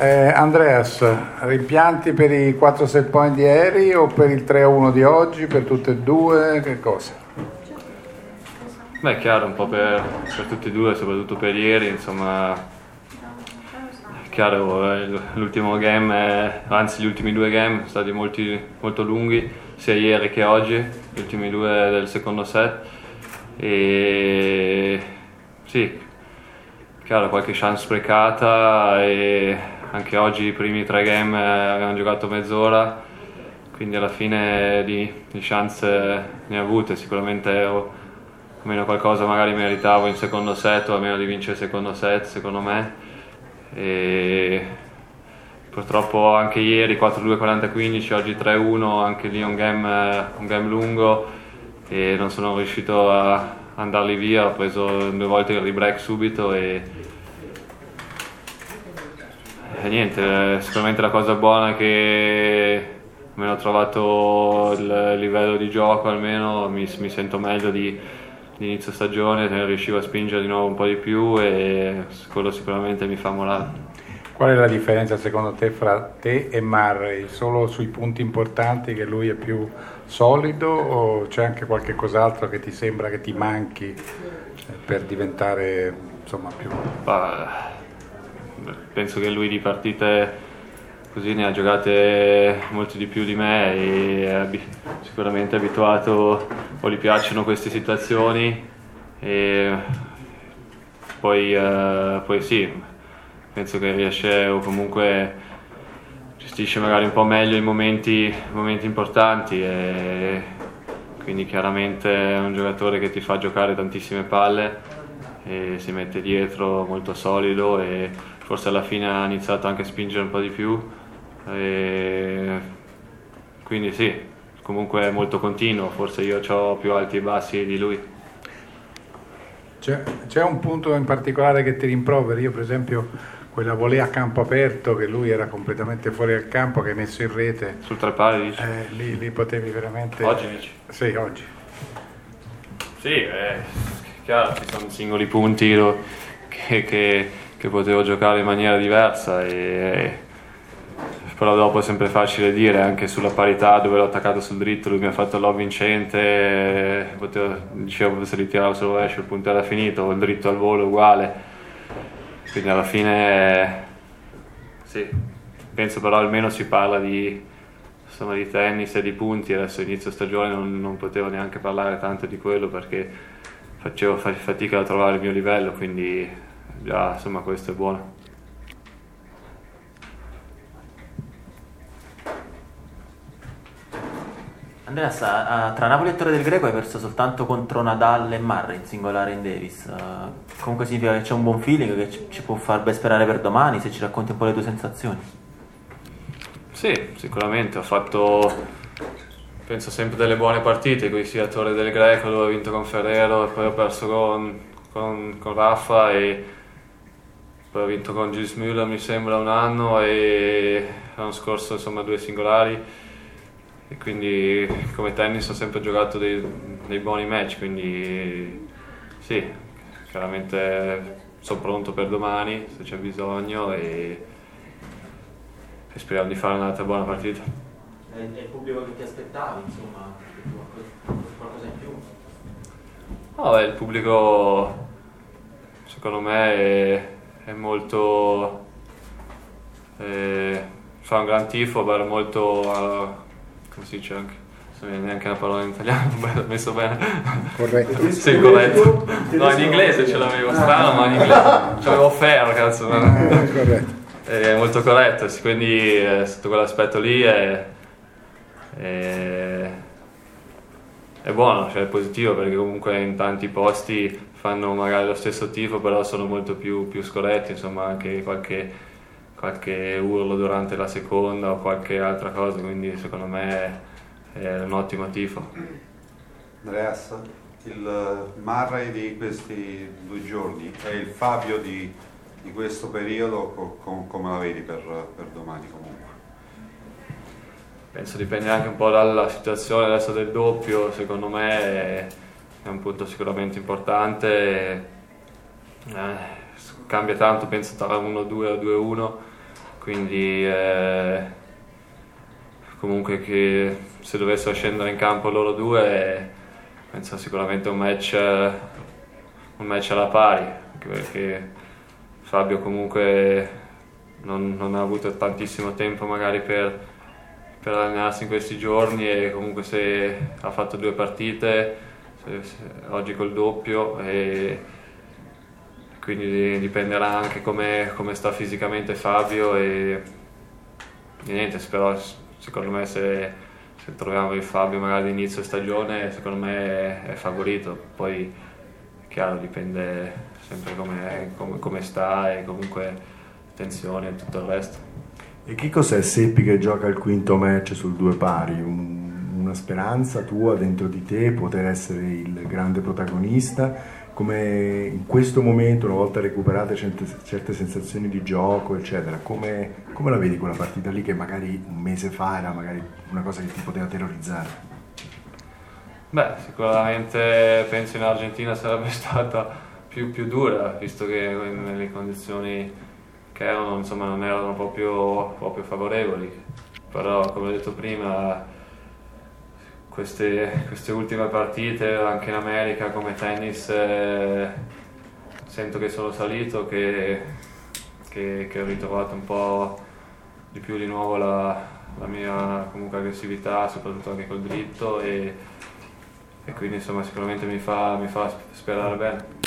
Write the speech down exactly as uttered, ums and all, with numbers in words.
Eh, Andreas, rimpianti per i quattro set point di ieri o per il tre a uno di oggi, per tutte e due, che cosa? Beh, è chiaro, un po' per, per tutti e due, soprattutto per ieri, insomma, è chiaro, l'ultimo game, è, anzi gli ultimi due game sono stati molti, molto lunghi, sia ieri che oggi, gli ultimi due del secondo set, e sì, chiaro, qualche chance sprecata, e anche oggi i primi tre game abbiamo giocato mezz'ora, quindi alla fine di, di chance ne ho avute, sicuramente ho, almeno qualcosa magari meritavo in secondo set, o almeno di vincere il secondo set secondo me, e purtroppo anche ieri quattro due quaranta quindici, oggi tre uno, anche lì un game, un game lungo, e non sono riuscito a andarli via, ho preso due volte il rebreak subito e E niente, sicuramente la cosa buona è che almeno ho trovato il livello di gioco, almeno mi, mi sento meglio di, di inizio stagione, riuscivo a spingere di nuovo un po' di più e quello sicuramente mi fa morale. Qual è la differenza secondo te fra te e Murray? Solo sui punti importanti che lui è più solido, o c'è anche qualche cos'altro che ti sembra che ti manchi per diventare, insomma, più... Bah, penso che lui di partite così ne ha giocate molto di più di me e è ab- sicuramente abituato, o gli piacciono queste situazioni, e poi, eh, poi sì, penso che riesce, o comunque gestisce magari un po' meglio i momenti, momenti importanti, e quindi chiaramente è un giocatore che ti fa giocare tantissime palle e si mette dietro molto solido, e forse alla fine ha iniziato anche a spingere un po' di più, e quindi sì, comunque è molto continuo, forse io ho più alti e bassi di lui. C'è, c'è un punto in particolare che ti rimproveri? Io per esempio quella volée a campo aperto, che lui era completamente fuori dal campo, che hai messo in rete Sul tre pali dici? Eh, lì, lì potevi veramente... Oggi dici? Sì, oggi. Sì, è chiaro, ci sono singoli punti che, che, che potevo giocare in maniera diversa, e, però dopo è sempre facile dire, anche sulla parità dove l'ho attaccato sul dritto, lui mi ha fatto il lob vincente, potevo, dicevo se ritiravo sul rovescio il punto era finito, il dritto al volo uguale, quindi alla fine sì, penso però almeno si parla di, insomma, di tennis e di punti. Adesso inizio stagione non, non potevo neanche parlare tanto di quello perché facevo fatica a trovare il mio livello, quindi già insomma questo è buono. Andreas, tra Napoli e Torre del Greco hai perso soltanto contro Nadal e Murray in singolare in Davis. Comunque significa che c'è un buon feeling che ci può far ben sperare per domani, se ci racconti un po' le tue sensazioni. Sì, sicuramente ho fatto, penso, sempre delle buone partite, qui sia a Torre del Greco dove ho vinto con Ferrero, e poi ho perso con, con, con Raffa, e poi ho vinto con Gilles Müller mi sembra un anno, e l'anno scorso insomma due singolari, e quindi come tennis ho sempre giocato dei, dei buoni match, quindi sì, chiaramente sono pronto per domani se c'è bisogno, e, e speriamo di fare un'altra buona partita. È il pubblico che ti aspettavi, insomma, qualcosa in più? No, beh, il pubblico secondo me è, è molto, eh, fa un gran tifo, però molto, uh, come si dice anche, non mi viene neanche una parola in italiano, l'ho messo bene. Corretto. Sì, corretto. No, in inglese ce l'avevo, strano, ma in inglese c'avevo fair, cazzo. Corretto. È molto corretto, quindi eh, sotto quell'aspetto lì è, è, è buono, cioè è positivo, perché comunque in tanti posti fanno magari lo stesso tifo, però sono molto più, più scorretti, insomma, anche qualche, qualche urlo durante la seconda o qualche altra cosa, quindi secondo me è un ottimo tifo. Andreas, il Murray di questi due giorni è il Fabio di, di questo periodo, co, com, come la vedi per, per domani comunque? Penso dipende anche un po' dalla situazione adesso del doppio, secondo me è, è un punto sicuramente importante, eh, cambia tanto penso tra uno due o due uno, quindi eh, comunque che se dovessero scendere in campo loro due, penso sicuramente un match, un match alla pari, anche perché Fabio comunque non, non ha avuto tantissimo tempo magari per, per allenarsi in questi giorni, e comunque se ha fatto due partite, se, se, oggi col doppio, e quindi dipenderà anche come, come sta fisicamente Fabio, e, e niente, però secondo me se, se troviamo il Fabio magari all'inizio stagione, secondo me è, è favorito. Poi è chiaro, dipende sempre come, come, come sta, e comunque tensione e tutto il resto. E che cos'è Seppi che gioca il quinto match sul due pari? Un, una speranza tua dentro di te, poter essere il grande protagonista? Come in questo momento, una volta recuperate certe, certe sensazioni di gioco, eccetera, come, come la vedi quella partita lì che magari un mese fa era magari una cosa che ti poteva terrorizzare? Beh, sicuramente penso in Argentina sarebbe stata più, più dura, visto che nelle condizioni che erano, insomma, non erano proprio, proprio favorevoli. Però, come ho detto prima, Queste, queste ultime partite anche in America come tennis, eh, sento che sono salito, che, che, che ho ritrovato un po' di più di nuovo la, la mia comunque aggressività, soprattutto anche col dritto, e, e quindi insomma sicuramente mi fa, mi fa sperare bene.